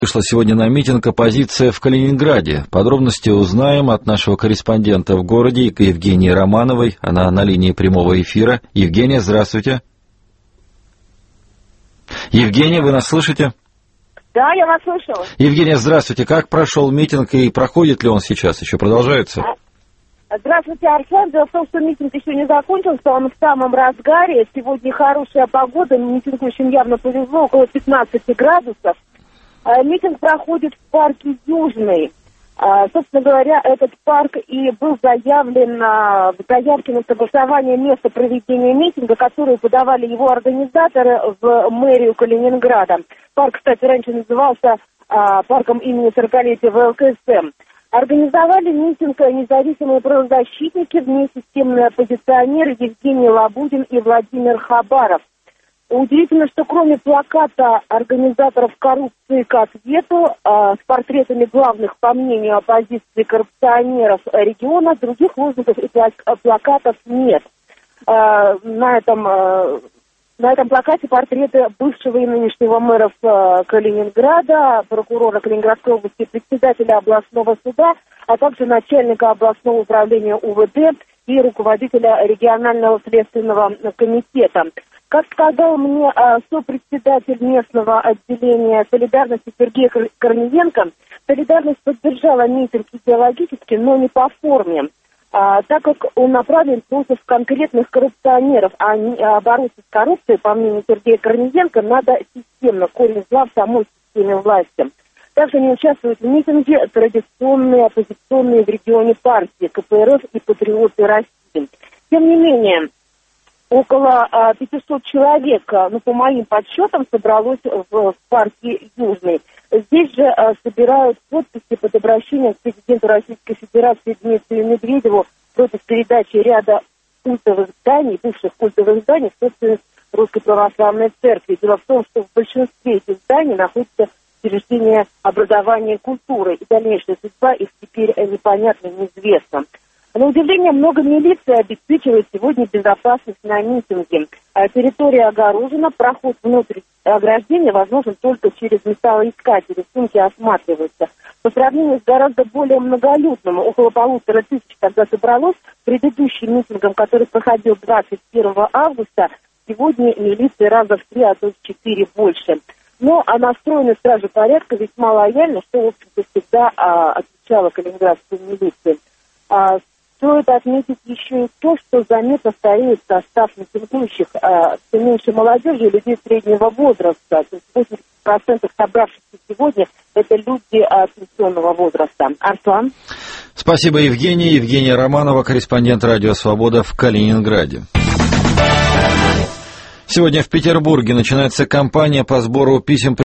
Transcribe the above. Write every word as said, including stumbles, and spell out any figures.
Вышла сегодня на митинг оппозиция в Калининграде. Подробности узнаем от нашего корреспондента в городе Евгении Романовой. Она на линии прямого эфира. Евгения, здравствуйте. Евгения, вы нас слышите? Да, я вас слышала. Евгения, здравствуйте. Как прошел митинг и проходит ли он сейчас? Еще продолжается? Здравствуйте, Арслан. Дело в том, что митинг еще не закончился, он в самом разгаре. Сегодня хорошая погода, митингующим явно повезло, около пятнадцати градусов. Митинг проходит в парке Южный. Собственно говоря, этот парк и был заявлен в заявке на согласование места проведения митинга, которую подавали его организаторы в мэрию Калининграда. Парк, кстати, раньше назывался парком имени сорокалетия вэ эл ка эс эм. Организовали митинг независимые правозащитники, внесистемные оппозиционеры Евгений Лабудин и Владимир Хабаров. Удивительно, что кроме плаката организаторов коррупции к ответу э, с портретами главных, по мнению оппозиции, коррупционеров региона, других лозунгов и плакатов нет. Э, на, этом, э, на этом плакате портреты бывшего и нынешнего мэров э, Калининграда, прокурора Калининградской области, председателя областного суда, а также начальника областного управления у вэ дэ и руководителя регионального следственного комитета. Как сказал мне а, сопредседатель местного отделения солидарности Сергей Корниенко, солидарность поддержала митинг идеологически, но не по форме, а, так как он направлен против конкретных коррупционеров, а, не, а бороться с коррупцией, по мнению Сергея Корниенко, надо системно, корень зла в самой системе власти. Также не участвуют в митинге традиционные оппозиционные в регионе партии ка пэ эр эф и Патриоты России. Тем не менее, около а, пятисот человек, ну, по моим подсчетам, собралось в, в парке Южный. Здесь же а, собирают подписи под обращением к президенту Российской Федерации Дмитрию Медведеву против передачи ряда культовых зданий, бывших культовых зданий, в собственность Русской Православной Церкви. Дело в том, что в большинстве этих зданий находится учреждение образования и культуры, и дальнейшая судьба их теперь непонятна, неизвестна. На удивление, много милиции обеспечивает сегодня безопасность на митинге. А территория огорожена, проход внутрь ограждения возможен только через металлоискатели, сумки осматриваются. По сравнению с гораздо более многолюдным, около полутора тысяч тогда собралось, предыдущим митингом, который проходил двадцать первого августа, сегодня милиции раза в три, а то в четыре больше. Но а настроены стражи порядка весьма лояльно, что, в общем-то, всегда а, отличало калининградскую милицию. А, Стоит отметить еще и то, что заметно стареет состав митингующих, а, все меньше молодежи и людей среднего возраста. То есть восемьдесят процентов собравшихся сегодня – это люди а, пенсионного возраста. Арслан. Спасибо, Евгения. Евгения Романова, корреспондент «Радио Свобода» в Калининграде. Сегодня в Петербурге начинается кампания по сбору писем